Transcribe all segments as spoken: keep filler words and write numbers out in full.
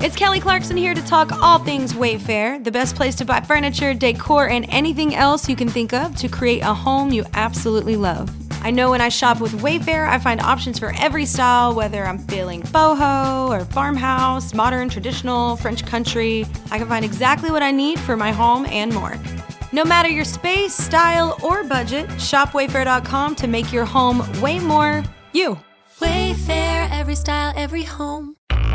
It's Kelly Clarkson here to talk all things Wayfair, the best place to buy furniture, decor, and anything else you can think of to create a home you absolutely love. I know when I shop with Wayfair, I find options for every style, whether I'm feeling boho or farmhouse, modern, traditional, French country. I can find exactly what I need for my home and more. No matter your space, style, or budget, shop wayfair dot com to make your home way more you. Wayfair, every style, every home.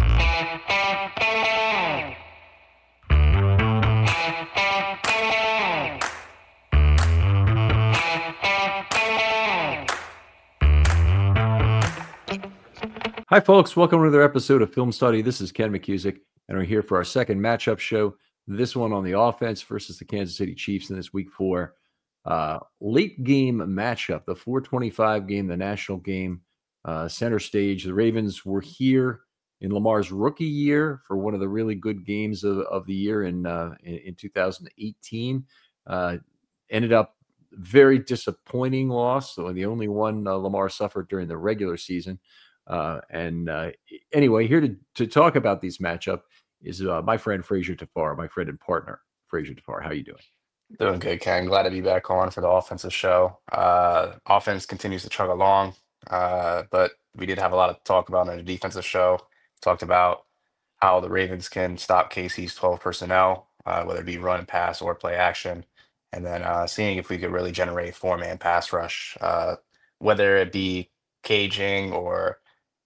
Hi, folks. Welcome to another episode of Film Study. This is Ken McCusick, and we're here for our second matchup show. This one on the offense versus the Kansas City Chiefs in this week four uh, late game matchup, the four twenty-five game, the national game, uh, center stage. The Ravens were here in Lamar's rookie year for one of the really good games of, of the year in, uh, in, in two thousand eighteen. Uh, ended up very disappointing loss, so the only one uh, Lamar suffered during the regular season. Uh, and uh, anyway, here to, to talk about these matchup is uh, my friend Frazier Tafar, my friend and partner Frazier Tafar. How you doing? Doing good, Ken. Glad to be back on for the offensive show. Uh, offense continues to chug along, uh, but we did have a lot of talk about in the defensive show. Talked about how the Ravens can stop K C's twelve personnel, uh, whether it be run, pass, or play action, and then uh, seeing if we could really generate four-man pass rush, uh, whether it be caging or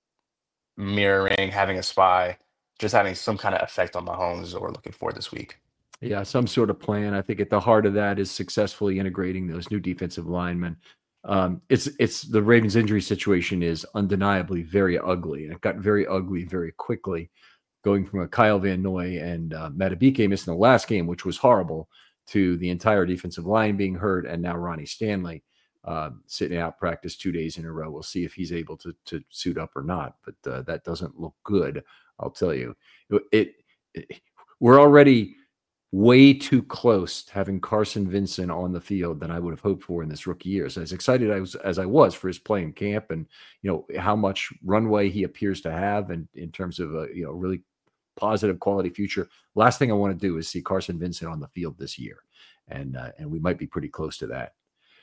mirroring, having a spy, just having some kind of effect on Mahomes is what we're looking for this week. Yeah, some sort of plan. I think at the heart of that is successfully integrating those new defensive linemen. Um, it's it's the Ravens' injury situation is undeniably very ugly, and it got very ugly very quickly, going from a Kyle Van Noy and uh, Madubuike missing the last game, which was horrible, to the entire defensive line being hurt, and now Ronnie Stanley uh, sitting out practice two days in a row. We'll see if he's able to to suit up or not, but uh, that doesn't look good. I'll tell you, it, it, it we're already way too close to having Carson Vincent on the field than I would have hoped for in this rookie year. So as excited I was, as I was for his play in camp, and you know how much runway he appears to have, and in terms of a you know really positive quality future. Last thing I want to do is see Carson Vincent on the field this year, and uh, and we might be pretty close to that.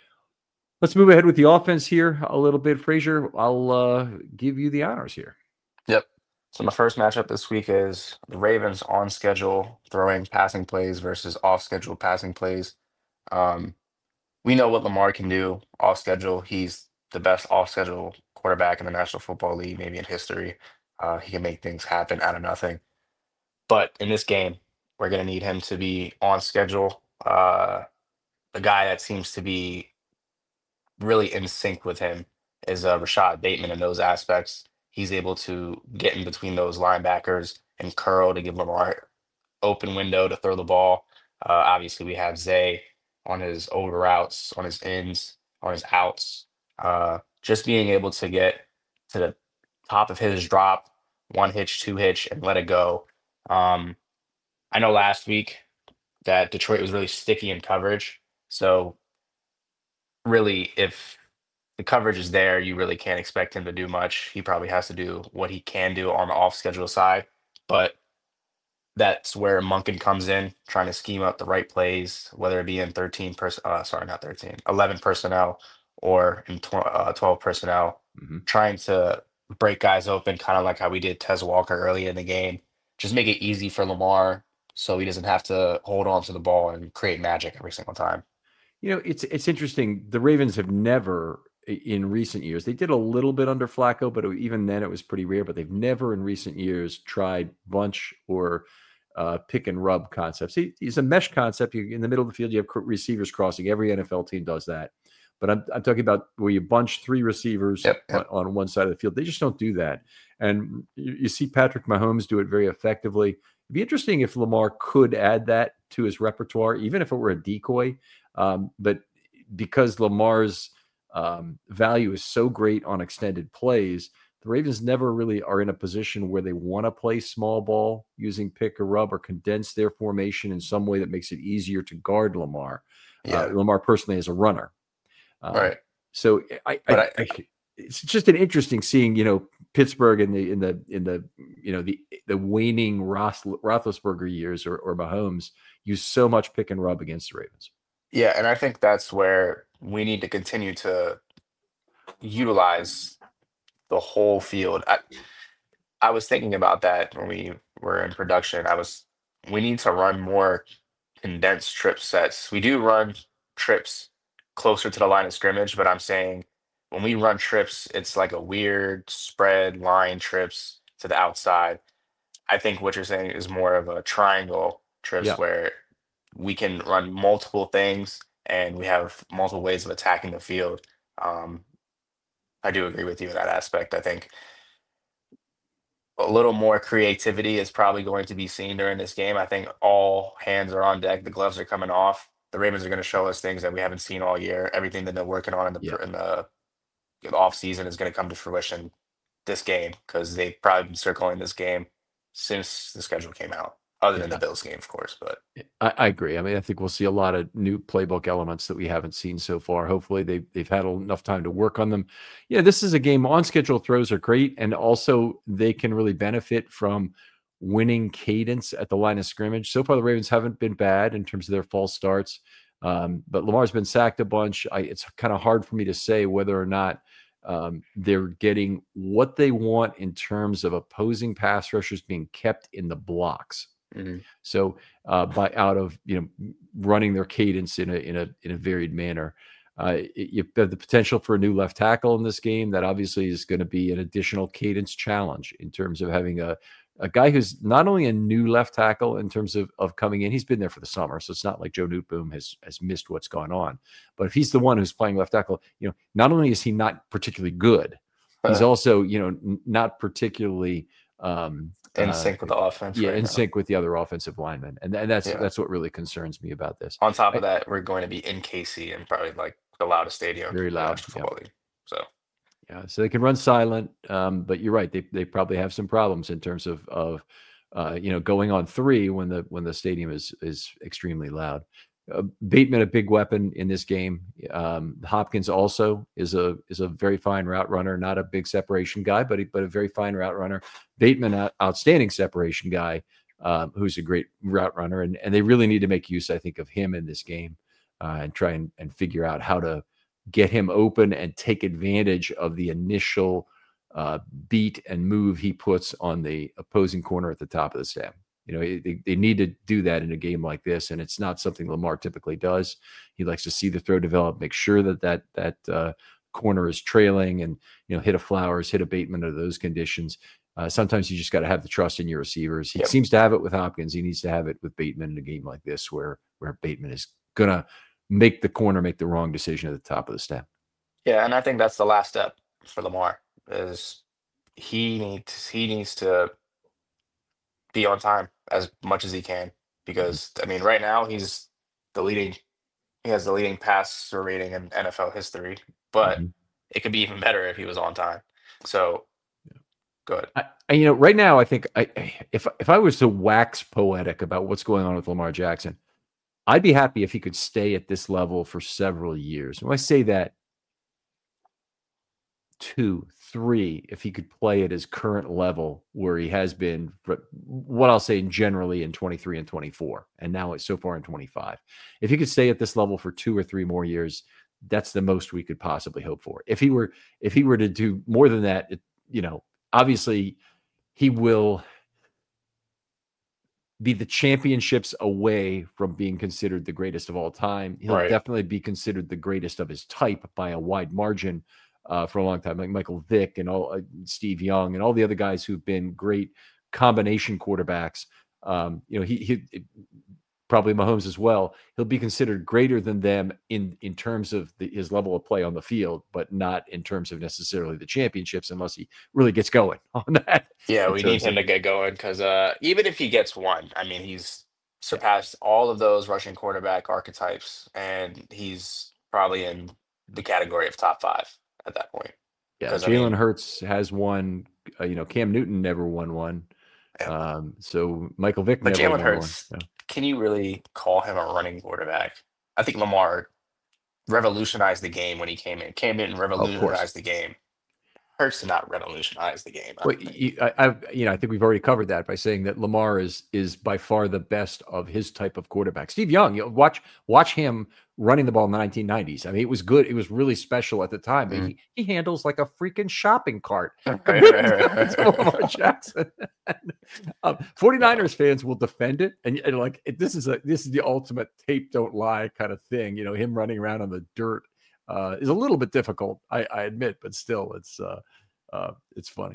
Let's move ahead with the offense here a little bit. Frazier, I'll uh, give you the honors here. Yep. So my first matchup this week is the Ravens on schedule throwing passing plays versus off schedule passing plays. Um, we know what Lamar can do off schedule. He's the best off schedule quarterback in the National Football League, maybe in history. Uh, he can make things happen out of nothing. But in this game, we're going to need him to be on schedule. Uh, the guy that seems to be really in sync with him is uh, Rashad Bateman in those aspects. He's able to get in between those linebackers and curl to give Lamar open window to throw the ball. Uh, obviously, we have Zay on his over routes, on his ins, on his outs. Uh, just being able to get to the top of his drop, one hitch, two hitch, and let it go. Um, I know last week that Detroit was really sticky in coverage. So really, if the coverage is there, you really can't expect him to do much. He probably has to do what he can do on the off schedule side, but that's where Monken comes in, trying to scheme up the right plays, whether it be in thirteen person, uh, sorry, not thirteen, eleven personnel or in tw- uh, twelve personnel, Mm-hmm. trying to break guys open, kind of like how we did Tez Walker early in the game. Just make it easy for Lamar so he doesn't have to hold on to the ball and create magic every single time. You know, it's it's interesting. The Ravens have never, in recent years, they did a little bit under Flacco, but even then it was pretty rare. But they've never in recent years tried bunch or uh, pick and rub concepts. He, he's a mesh concept. You, in the middle of the field, you have receivers crossing. Every N F L team does that. But I'm, I'm talking about where you bunch three receivers Yep, yep. On, on one side of the field. They just don't do that. And you, you see Patrick Mahomes do it very effectively. It'd be interesting if Lamar could add that to his repertoire, even if it were a decoy. Um, but because Lamar's um, value is so great on extended plays, the Ravens never really are in a position where they want to play small ball using pick or rub or condense their formation in some way that makes it easier to guard Lamar. Yeah. Uh, Lamar personally as a runner. Uh, Right. So I, But I, I- I it's just an interesting seeing, you know, Pittsburgh in the in the in the you know the the waning Roth, Roethlisberger years or or Mahomes use so much pick and rub against the Ravens. Yeah, and I think that's where we need to continue to utilize the whole field. I, I was thinking about that when we were in production. I was we need to run more condensed trip sets. We do run trips closer to the line of scrimmage, but I'm saying when we run trips, it's like a weird spread line trips to the outside. I think what you're saying is more of a triangle trips Yeah, where we can run multiple things and we have multiple ways of attacking the field. Um, I do agree with you in that aspect. I think a little more creativity is probably going to be seen during this game. I think all hands are on deck. The gloves are coming off. The Ravens are going to show us things that we haven't seen all year. Everything that they're working on in the yeah, pr- in the off season is going to come to fruition this game because they've probably been circling this game since the schedule came out. Other than the yeah. Bills game, of course, but I, I agree. I mean, I think we'll see a lot of new playbook elements that we haven't seen so far. Hopefully, they they've had enough time to work on them. Yeah, this is a game. On schedule throws are great, and also they can really benefit from winning cadence at the line of scrimmage. So far, the Ravens haven't been bad in terms of their false starts, um, but Lamar's been sacked a bunch. I, it's kind of hard for me to say whether or not um, they're getting what they want in terms of opposing pass rushers being kept in the blocks. mhm. So uh, by out of you know running their cadence in a in a in a varied manner, uh, it- you have the potential for a new left tackle in this game. That obviously is going to be an additional cadence challenge in terms of having a a guy who's not only a new left tackle in terms of of coming in. He's been there for the summer, so it's not like Joe Newtboom has has missed what's going on. But if he's the one who's playing left tackle, you know, not only is he not particularly good, he's also you know n- not particularly. Um, In uh, sync with the offense yeah, right in now. sync with the other offensive linemen, and, and that's Yeah. that's what really concerns me about this. On top I, of that, we're going to be in K C and probably like the loudest stadium very in the loud, National yeah, Football League. So yeah. So they can run silent, um, but you're right. They they probably have some problems in terms of of uh, you know going on three when the when the stadium is is extremely loud. Uh, Bateman, a big weapon in this game. Um, Hopkins also is a is a very fine route runner, not a big separation guy, but he, but a very fine route runner. Bateman, a outstanding separation guy, um, who's a great route runner, and and they really need to make use, I think, of him in this game uh, and try and, and figure out how to get him open and take advantage of the initial uh, beat and move he puts on the opposing corner at the top of the stem. You know, they, they need to do that in a game like this, and it's not something Lamar typically does. He likes to see the throw develop, make sure that that that uh, corner is trailing, and you know, hit a Flowers, hit a Bateman under those conditions. Uh, sometimes you just got to have the trust in your receivers. He Yep. seems to have it with Hopkins. He needs to have it with Bateman in a game like this, where where Bateman is gonna make the corner make the wrong decision at the top of the step. yeah, and I think that's the last step for Lamar is he needs he needs to be on time as much as he can Mhm. because I mean right now he's the leading he has the leading passer rating in N F L history, but Mhm. it could be even better if he was on time. So good. I, I- you know, right now, I think I, I- if if I was to wax poetic about what's going on with Lamar Jackson, I'd be happy if he could stay at this level for several years. When I say that, two, three, if he could play at his current level where he has been, for what I'll say generally in twenty-three and twenty-four, and now it's so far in twenty-five. If he could stay at this level for two or three more years, that's the most we could possibly hope for. If he were, if he were to do more than that, it, you know, obviously he will be the championships away from being considered the greatest of all time. He'll Right. definitely be considered the greatest of his type by a wide margin uh, for a long time, like Michael Vick and all uh, Steve Young and all the other guys who've been great combination quarterbacks. Um, you know, he, he probably Mahomes as well. He'll be considered greater than them in in terms of the, his level of play on the field, but not in terms of necessarily the championships, unless he really gets going on that. Yeah, In we need terms him of to get going because uh, even if he gets one, I mean, he's surpassed all of those rushing quarterback archetypes, and he's probably in the category of top five at that point. yeah, Because I Jalen mean, Hurts has won. Uh, you know, Cam Newton never won one. yeah. Um, so Michael Vick But never Jalen won one. Hurts, Yeah. can you really call him a running quarterback? I think Lamar revolutionized the game when he came in. Cam Newton Of course. revolutionized the game. Hurts did not revolutionize the game. I Well, don't think. you, I, I, you know, I think we've already covered that by saying that Lamar is is by far the best of his type of quarterback. Steve Young, you know, watch watch him running the ball in the nineteen nineties. I mean, it was good. It was really special at the time. But Mhm. he, he handles like a freaking shopping cart. Right, right, right, right. Lamar Jackson. um, 49ers fans will defend it, and, and like it, this is a this is the ultimate tape don't lie kind of thing. You know, him running around on the dirt uh, is a little bit difficult, I, I admit, but still, it's. Uh, Uh, it's funny.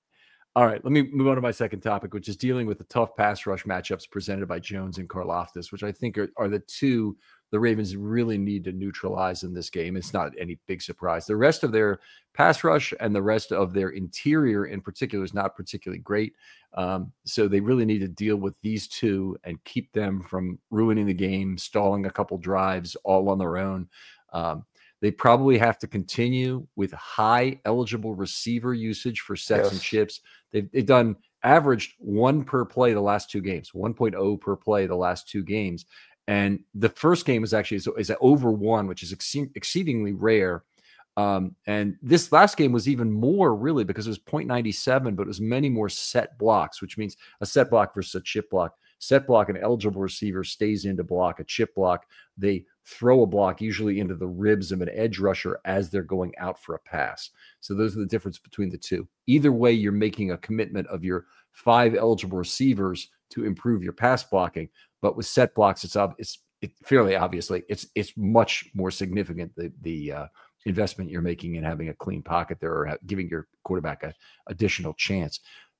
All right, let me move on to my second topic, which is dealing with the tough pass rush matchups presented by Jones and Karlaftis, which I think are, are the two the Ravens really need to neutralize in this game. It's not any big surprise. The rest of their pass rush and the rest of their interior in particular is not particularly great. Um, so they really need to deal with these two and keep them from ruining the game, stalling a couple drives all on their own. Um, They probably have to continue with high eligible receiver usage for sets Yes. and chips. They've, they've done averaged one per play the last two games, one point oh per play the last two games. And the first game is actually is, is over one, which is ex- exceedingly rare. Um, and this last game was even more really because it was point nine seven, but it was many more set blocks, which means a set block versus a chip block. Set block, an eligible receiver stays in to block. A chip block, they throw a block usually into the ribs of an edge rusher as they're going out for a pass. So those are the difference between the two. Either way, you're making a commitment of your five eligible receivers to improve your pass blocking. But with set blocks, it's ob- it's it, fairly obviously it's it's much more significant the the uh, investment you're making in having a clean pocket there or giving your quarterback a additional chance.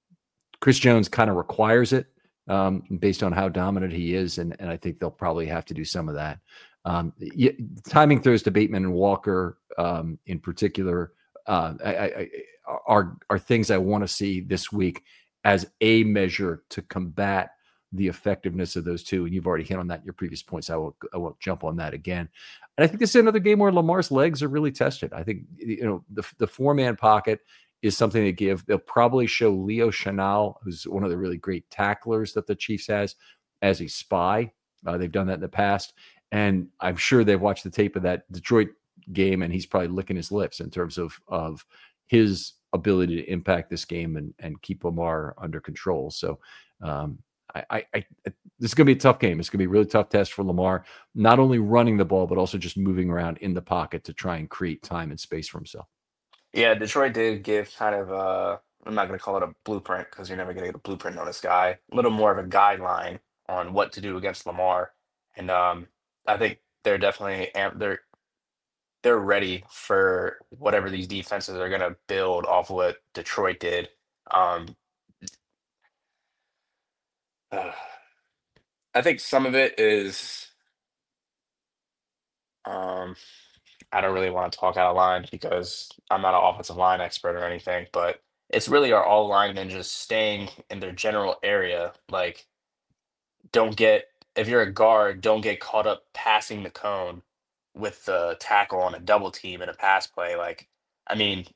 Chris Jones kind of requires it. Um, based on how dominant he is, and, and I think they'll probably have to do some of that. Um, y- timing throws to Bateman and Walker um, in particular uh, I, I, are are things I want to see this week as a measure to combat the effectiveness of those two. And you've already hit on that in your previous points. I will I won't jump on that again. And I think this is another game where Lamar's legs are really tested. I think you know the the four man pocket is something to give. They'll probably show Leo Chenal, who's one of the really great tacklers that the Chiefs has, as a spy. Uh, they've done that in the past. And I'm sure they've watched the tape of that Detroit game, and he's probably licking his lips in terms of, of his ability to impact this game and, and keep Lamar under control. So um, I, I, I this is going to be a tough game. It's going to be a really tough test for Lamar, not only running the ball, but also just moving around in the pocket to try and create time and space for himself. Yeah, Detroit did give kind of a, I'm not going to call it a blueprint because you're never going to get a blueprint on this guy, a little more of a guideline on what to do against Lamar. And um, I think they're definitely, am- they're, they're ready for whatever these defenses are going to build off what Detroit did. Um, uh, I think some of it is, um, I don't really want to talk out of line because I'm not an offensive line expert or anything, but it's really our all linemen just staying in their general area. Like, don't get, if you're a guard, don't get caught up passing the cone with the tackle on a double team in a pass play. Like, I mean,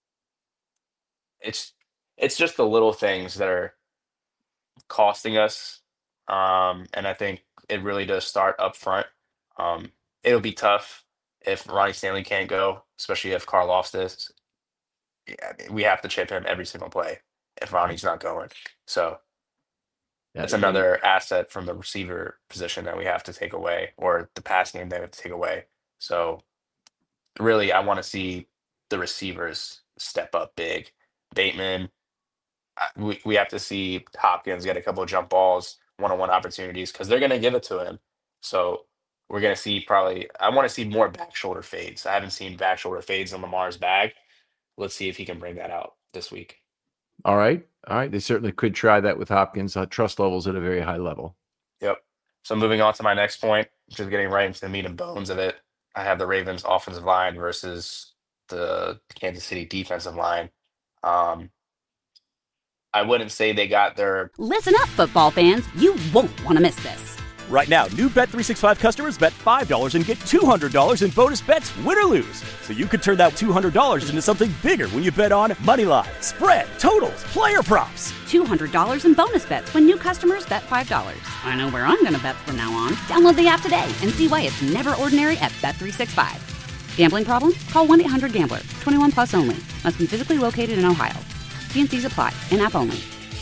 it's it's just the little things that are costing us. Um, and I think it really does start up front. Um, it'll be tough if Ronnie Stanley can't go, especially if Karlaftis. Yeah, I mean, we have to chip him every single play if Ronnie's not going. So Yeah, that's another asset from the receiver position that we have to take away, or the pass game that we have to take away. So really, I want to see the receivers step up big. Bateman, I- we, we have to see Hopkins get a couple of jump balls, one-on-one opportunities, because they're going to give it to him. So we're going to see probably, I want to see more back shoulder fades. I haven't seen back shoulder fades in Lamar's bag. Let's see if he can bring that out this week. All right. All right. They certainly could try that with Hopkins. Uh, trust levels at a very high level. Yep. So moving on to my next point, just getting right into the meat and bones of it. I have the Ravens offensive line versus the Kansas City defensive line. Um, I wouldn't say they got their Listen up, football fans. You won't want to miss this. Right now, new Bet three sixty-five customers bet five dollars and get two hundred dollars in bonus bets, win or lose. So you could turn that two hundred dollars into something bigger when you bet on moneyline, spread, totals, player props. two hundred dollars in bonus bets when new customers bet five dollars. I know where I'm going to bet from now on. Download the app today and see why it's never ordinary at Bet three sixty-five. Gambling problem? Call one eight hundred gambler. twenty-one plus only. Must be physically located in Ohio. T N Cs apply. In-app only.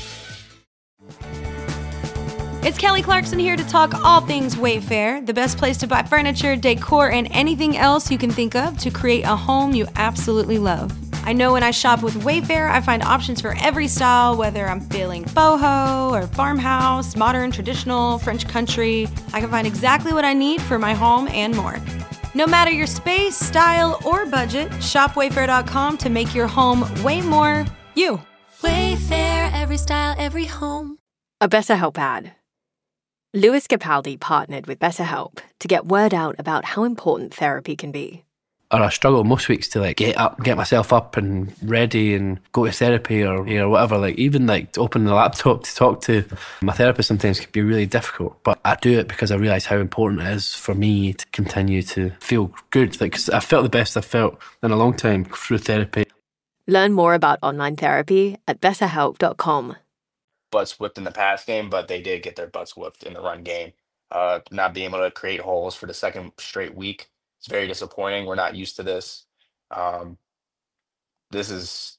It's Kelly Clarkson here to talk all things Wayfair, the best place to buy furniture, decor, and anything else you can think of to create a home you absolutely love. I know when I shop with Wayfair, I find options for every style, whether I'm feeling boho or farmhouse, modern, traditional, French country. I can find exactly what I need for my home and more. No matter your space, style, or budget, shop wayfair dot com to make your home way more you. Wayfair, every style, every home. A BetterHelp ad. Lewis Capaldi partnered with BetterHelp to get word out about how important therapy can be. Or I struggle most weeks to like get up, get myself up and ready and go to therapy or you know whatever. Like even like to open the laptop to talk to my therapist sometimes can be really difficult. But I do it because I realise how important it is for me to continue to feel good. Like 'cause I felt the best I've felt in a long time through therapy. Learn more about online therapy at better help dot com. Butts whipped in the pass game, but they did get their butts whipped in the run game. Uh, not being able to create holes for the second straight week. It's very disappointing. We're not used to this. Um, this is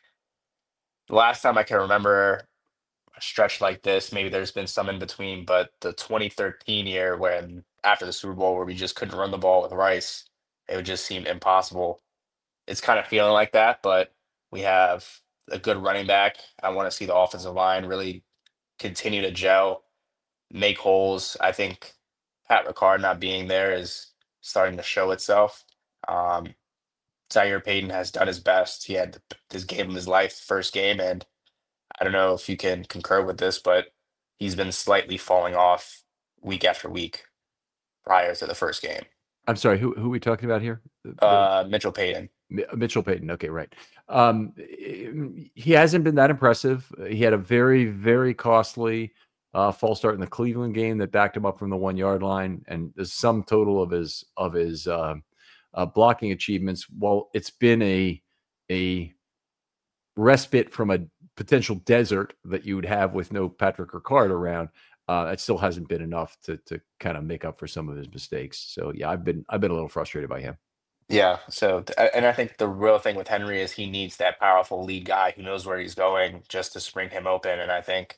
the last time I can remember a stretch like this. Maybe there's been some in between, but the twenty thirteen year when after the Super Bowl where we just couldn't run the ball with Rice, it would just seem impossible. It's kind of feeling like that, but we have a good running back. I want to see the offensive line really continue to gel, make holes. I think Pat Ricard not being there is starting to show itself. Um, Zaire Payton has done his best. He had his game of his life, first game, and I don't know if you can concur with this, but he's been slightly falling off week after week prior to the first game. I'm sorry, who who are we talking about here? The- Uh, Mitchell Payton. Mi- Mitchell Payton. Okay, right. Um, he hasn't been that impressive. He had a very, very costly uh, false start in the Cleveland game that backed him up from the one yard line, and the sum total of his of his uh, uh, blocking achievements, while it's been a a respite from a potential desert that you would have with no Patrick Ricard around, uh, it still hasn't been enough to to kind of make up for some of his mistakes. So yeah, I've been I've been a little frustrated by him. Yeah. So, th- and I think the real thing with Henry is he needs that powerful lead guy who knows where he's going just to spring him open. And I think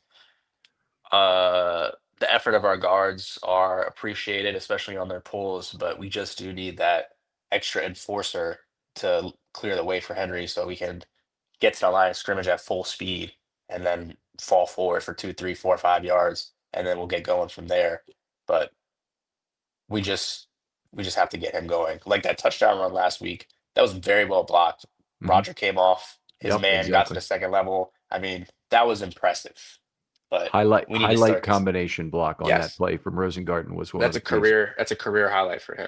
uh, the effort of our guards are appreciated, especially on their pulls, but we just do need that extra enforcer to l- clear the way for Henry so we can get to the line of scrimmage at full speed and then fall forward for two, three, four, five yards, and then we'll get going from there. But we just we just have to get him going. Like that touchdown run last week, that was very well blocked. Mhm. Roger came off, his Yep, man got to exactly. the second level. I mean, that was impressive. But Highlight we need to highlight start this- combination block on that Yes. play from Rosengarten was one that's a of the keys. career that's a career highlight for him.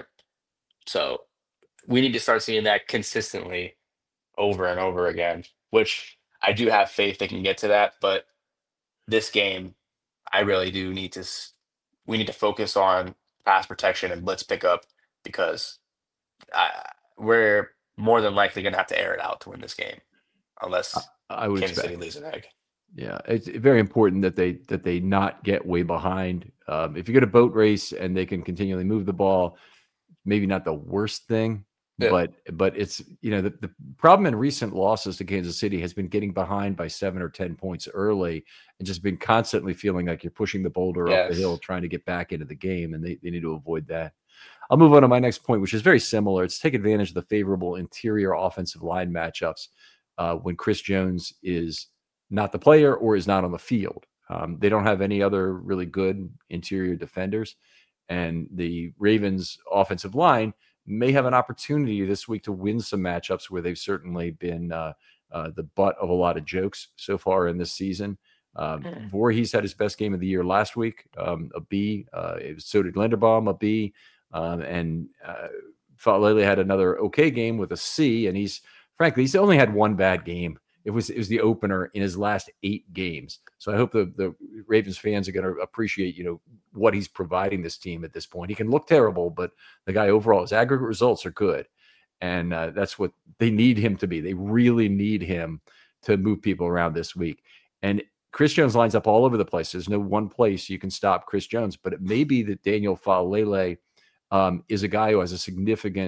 So we need to start seeing that consistently over and over again, which I do have faith they can get to that. But this game, I really do need to. s- We need to focus on pass protection and blitz pickup because I, we're more than likely going to have to air it out to win this game, unless I would Kansas expect. City lays an egg. Yeah, it's very important that they that they not get way behind. Um, if you get a boat race and they can continually move the ball, maybe not the worst thing, Yeah. but but it's you know the, the problem in recent losses to Kansas City has been getting behind by seven or ten points early and just been constantly feeling like you're pushing the boulder up the Yes. hill trying to get back into the game, and they, they need to avoid that. I'll move on to my next point, which is very similar. It's take advantage of the favorable interior offensive line matchups uh, when Chris Jones is not the player or is not on the field. Um, they don't have any other really good interior defenders, and the Ravens offensive line may have an opportunity this week to win some matchups where they've certainly been uh, uh, the butt of a lot of jokes so far in this season. Um, Mm. Voorhees had his best game of the year last week, um, a B. Uh, it was- so did Linderbaum, a B. Um, and uh, Falele had another okay game with a C. And he's frankly, he's only had one bad game. It was it was the opener in his last eight games. So I hope the, the Ravens fans are going to appreciate, you know, what he's providing this team at this point. He can look terrible, but the guy overall, his aggregate results are good. And uh, that's what they need him to be. They really need him to move people around this week. And Chris Jones lines up all over the place. There's no one place you can stop Chris Jones, but it may be that Daniel Falele um, is a guy who has a significant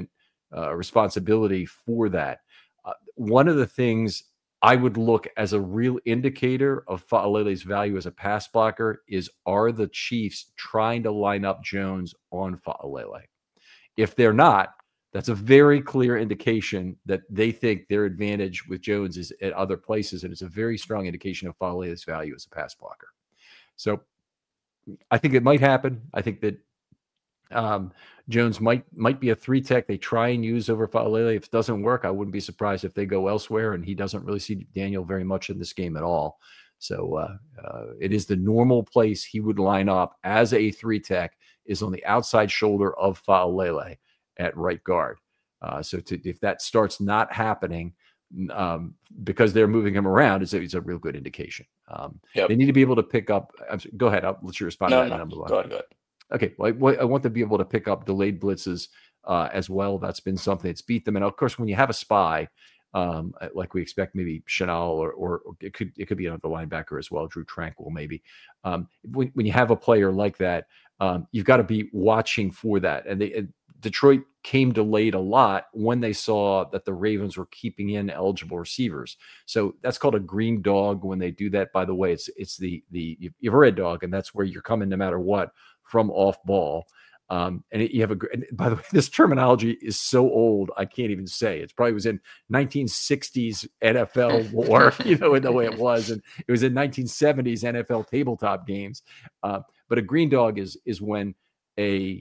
uh, responsibility for that. Uh, one of the things I would look as a real indicator of Fa'alele's value as a pass blocker is, are the Chiefs trying to line up Jones on Fa'alele? If they're not, that's a very clear indication that they think their advantage with Jones is at other places, and it's a very strong indication of Fa'alele's value as a pass blocker. So I think it might happen. I think that um, Jones might might be a three tech they try and use over Fa'alele. If it doesn't work, I wouldn't be surprised if they go elsewhere, and he doesn't really see Daniel very much in this game at all. So uh, uh, it is the normal place he would line up as a three tech is on the outside shoulder of Fa'alele at right guard. Uh, so to, if that starts not happening um, because they're moving him around, it's a, it's a real good indication. Um, yep. They need to be able to pick up. I'm sorry, go ahead. I'll let you respond no, to that. No, number one. Go ahead, go ahead. Okay. Well, I, I want to be able to pick up delayed blitzes uh, as well. That's been something that's beat them. And of course, when you have a spy, um, like we expect, maybe Chanel or, or it could it could be another linebacker as well, Drew Tranquil maybe. Um, when, when you have a player like that, um, you've got to be watching for that. And they, and Detroit came delayed a lot when they saw that the Ravens were keeping in eligible receivers. So that's called a green dog when they do that. By the way, it's it's the the you have a red dog, and that's where you're coming no matter what from off ball. Um, and it, you have a, and by the way, this terminology is so old, I can't even say. It probably was in nineteen sixties N F L war, you know, in the way it was. And it was in nineteen seventies N F L tabletop games. Uh, but a green dog is, is when a,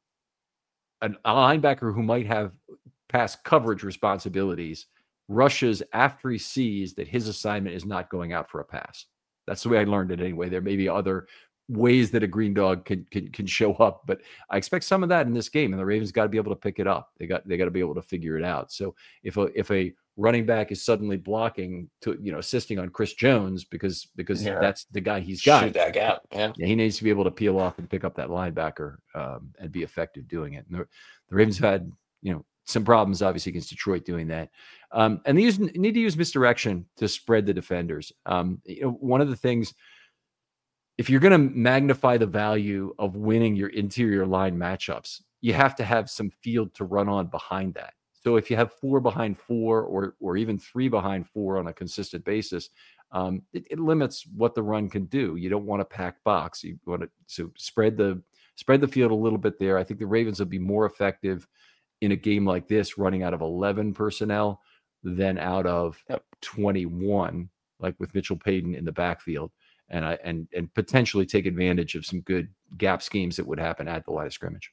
a linebacker who might have pass coverage responsibilities rushes after he sees that his assignment is not going out for a pass. That's the way I learned it anyway. There may be other ways that a green dog can, can can show up, but I expect some of that in this game, and the Ravens got to be able to pick it up. They got they got to be able to figure it out. So if a if a running back is suddenly blocking to you know assisting on Chris Jones because because yeah. that's the guy he's got, shoot that gap. Yeah. yeah, he needs to be able to peel off and pick up that linebacker um, and be effective doing it. And the, the Ravens have had you know some problems obviously against Detroit doing that, um, and they use, need to use misdirection to spread the defenders. Um, you know, one of the things. If you're going to magnify the value of winning your interior line matchups, you have to have some field to run on behind that. So if you have four behind four or or even three behind four on a consistent basis, um, it, it limits what the run can do. You don't want to pack box. You want to so spread the spread the field a little bit there. I think the Ravens will be more effective in a game like this running out of eleven personnel than out of yep. twenty-one, like with Mitchell Payton in the backfield. And I and and potentially take advantage of some good gap schemes that would happen at the line of scrimmage.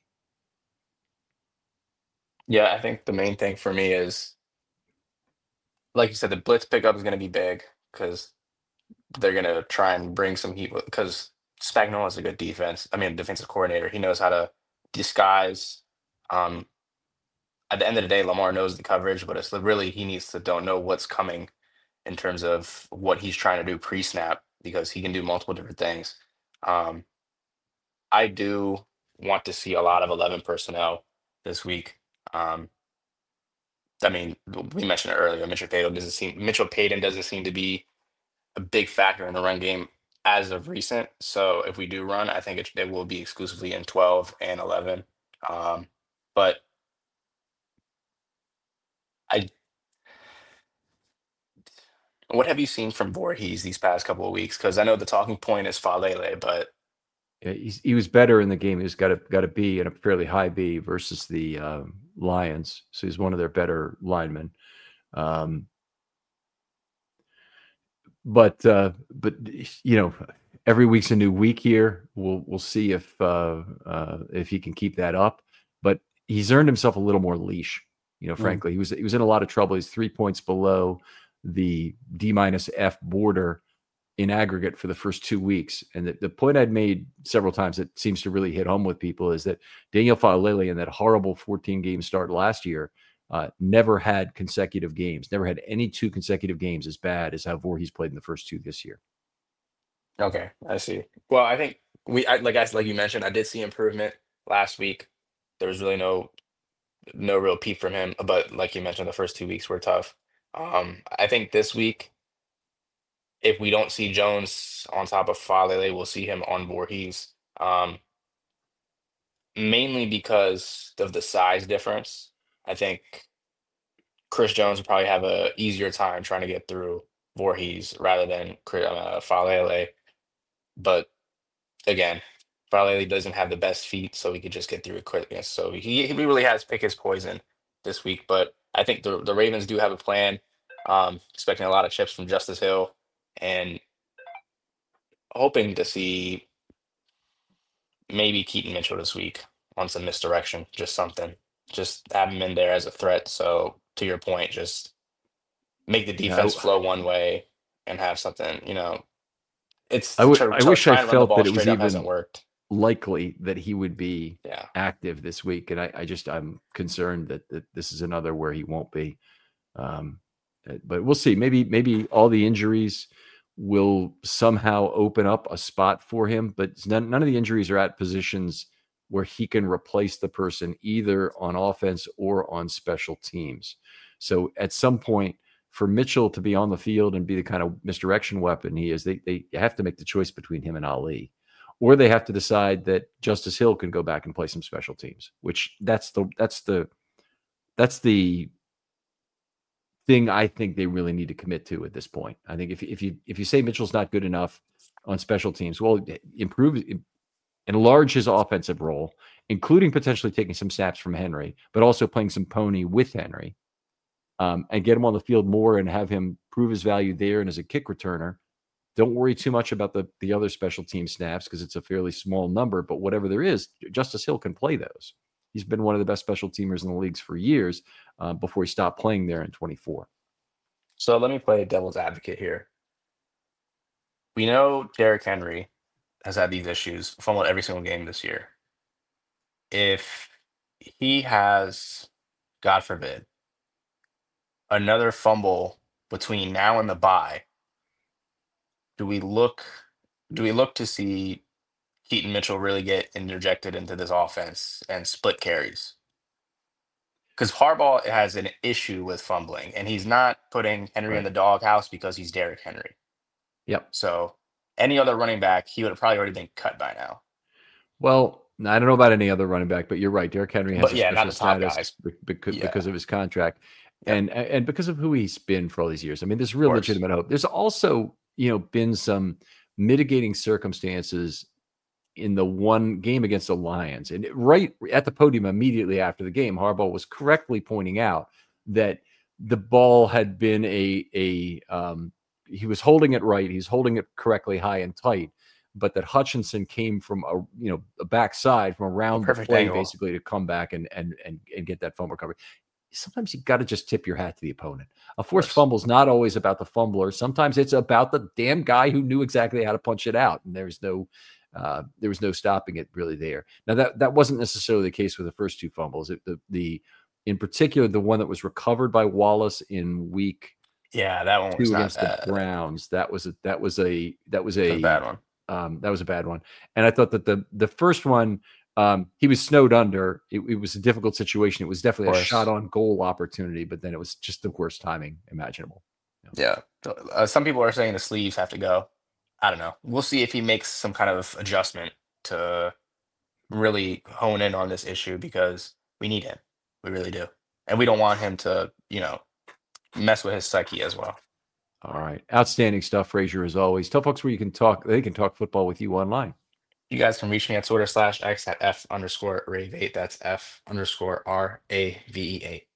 Yeah, I think the main thing for me is, like you said, the blitz pickup is going to be big because they're going to try and bring some heat. Because Spagnuolo is a good defense. I mean, defensive coordinator. He knows how to disguise. Um, at the end of the day, Lamar knows the coverage, but it's really he needs to don't know what's coming in terms of what he's trying to do pre-snap, because he can do multiple different things. Um, I do want to see a lot of eleven personnel this week. Um, I mean, we mentioned it earlier. Mitchell Payton doesn't seem Mitchell Payton doesn't seem to be a big factor in the run game as of recent. So if we do run, I think it, it will be exclusively in twelve and eleven. Um, but I. What have you seen from Voorhees these past couple of weeks? Because I know the talking point is Fa'alele, but yeah, he's, he was better in the game. He's got a got a B and a fairly high B versus the uh, Lions, so he's one of their better linemen. Um, but uh, but you know, every week's a new week here. We'll we'll see if uh, uh, if he can keep that up. But he's earned himself a little more leash. You know, frankly, mm. he was he was in a lot of trouble. He's three points below the D minus F border in aggregate for the first two weeks. And the, the point I'd made several times that seems to really hit home with people is that Daniel Fa'alele in that horrible fourteen game start last year uh, never had consecutive games, never had any two consecutive games as bad as how Voorhees played in the first two this year. Okay, I see. Well, I think we, I, like I like you mentioned, I did see improvement last week. There was really no, no real peep from him, but like you mentioned, the first two weeks were tough. Um, I think this week, if we don't see Jones on top of Fa'alele, we'll see him on Voorhees. Um, mainly because of the size difference. I think Chris Jones would probably have a easier time trying to get through Voorhees rather than Chri- uh, Falele. But again, Falele doesn't have the best feet, so he could just get through it quickness. So he, he really has to pick his poison this week. But I think the, the Ravens do have a plan. Um, expecting a lot of chips from Justice Hill and hoping to see maybe Keaton Mitchell this week on some misdirection, just something. Just have him in there as a threat. So to your point, just make the defense Yeah, I- flow one way and have something, you know. It's I, w- tr- I tr- wish trying I to run the felt ball that it was straight up even hasn't worked. likely that he would be Yeah. active this week, and I, I just I'm concerned that, that this is another where he won't be. Um, uh, but we'll see. Maybe maybe all the injuries will somehow open up a spot for him, but none, none of the injuries are at positions where he can replace the person either on offense or on special teams. So at some point, for Mitchell to be on the field and be the kind of misdirection weapon he is, they they have to make the choice between him and Ali, or they have to decide that Justice Hill can go back and play some special teams. Which that's the that's the that's the thing I think they really need to commit to at this point. I think if if you if you say Mitchell's not good enough on special teams, well, improve enlarge his offensive role, including potentially taking some snaps from Henry, but also playing some pony with Henry. Um, and get him on the field more and have him prove his value there and as a kick returner. Don't worry too much about the, the other special team snaps because it's a fairly small number, but whatever there is, Justice Hill can play those. He's been one of the best special teamers in the leagues for years uh, before he stopped playing there in twenty-four. So let me play devil's advocate here. We know Derrick Henry has had these issues, fumbled every single game this year. If he has, God forbid, another fumble between now and the bye, do we look do we look to see Keaton Mitchell really get interjected into this offense and split carries? Because Harbaugh has an issue with fumbling, and he's not putting Henry Right. in the doghouse because he's Derrick Henry. Yep. So any other running back, he would have probably already been cut by now. Well, I don't know about any other running back, but you're right. Derrick Henry has But a yeah, not special the top status guys. be- because, Yeah. because of his contract. Yep. And and because of who he's been for all these years. I mean, there's real course. legitimate hope. There's also, you know, been some mitigating circumstances in the one game against the Lions. And right at the podium immediately after the game, Harbaugh was correctly pointing out that the ball had been a a um, he was holding it right. He's holding it correctly high and tight, but that Hutchinson came from a you know a backside from around the Perfect play angle. basically to come back and and and and get that fumble recovery. Sometimes you got to just tip your hat to the opponent. A forced fumble is not always about the fumbler. Sometimes it's about the damn guy who knew exactly how to punch it out, and there's no uh, there was no stopping it really there. Now that that wasn't necessarily the case with the first two fumbles. It, the the in particular the one that was recovered by Wallace in week Yeah, that one two was not against the bad. Browns. That was a that was a that was That a was a bad one. um, that was a bad one. And I thought that the the first one, um, he was snowed under. It, it was a difficult situation. It was definitely a course. shot on goal opportunity, but then it was just the worst timing imaginable. Yeah. Uh, some people are saying the sleeves have to go. I don't know. We'll see if he makes some kind of adjustment to really hone in on this issue because we need him. We really do. And we don't want him to, you know, mess with his psyche as well. All right. Outstanding stuff, Frazier, as always. Tell folks where you can talk, they can talk football with you online. You guys can reach me at Twitter slash X at F underscore Rave eight. That's F underscore R A V E eight.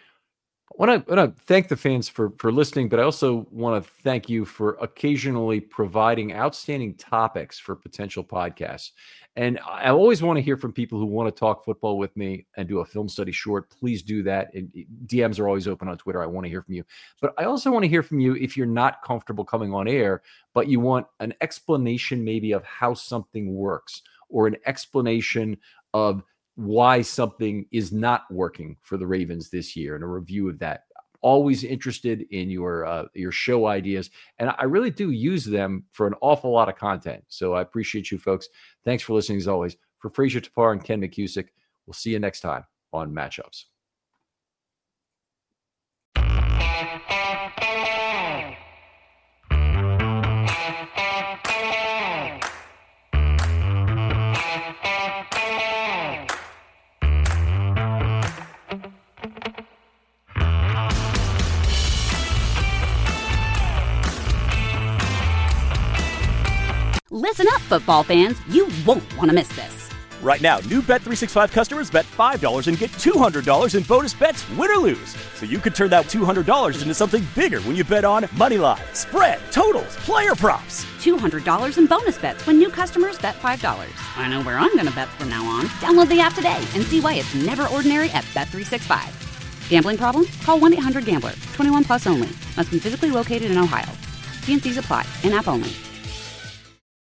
I want to, want to thank the fans for, for listening, but I also want to thank you for occasionally providing outstanding topics for potential podcasts. And I always want to hear from people who want to talk football with me and do a film study short. Please do that. And D Ms are always open on Twitter. I want to hear from you. But I also want to hear from you if you're not comfortable coming on air, but you want an explanation maybe of how something works or an explanation of why something is not working for the Ravens this year and a review of that. Always interested in your uh, your show ideas, and I really do use them for an awful lot of content. So I appreciate you folks. Thanks for listening as always. For Frazier Tapar and Ken McCusick, we'll see you next time on Matchups. Listen up, football fans. You won't want to miss this. Right now, new Bet three sixty-five customers bet five dollars and get two hundred dollars in bonus bets, win or lose. So you could turn that two hundred dollars into something bigger when you bet on Moneyline, spread, totals, player props. two hundred dollars in bonus bets when new customers bet five dollars. I know where I'm going to bet from now on. Download the app today and see why it's never ordinary at Bet three sixty-five. Gambling problem? Call one eight hundred gambler. twenty-one plus only. Must be physically located in Ohio. T and C's apply. In-app only.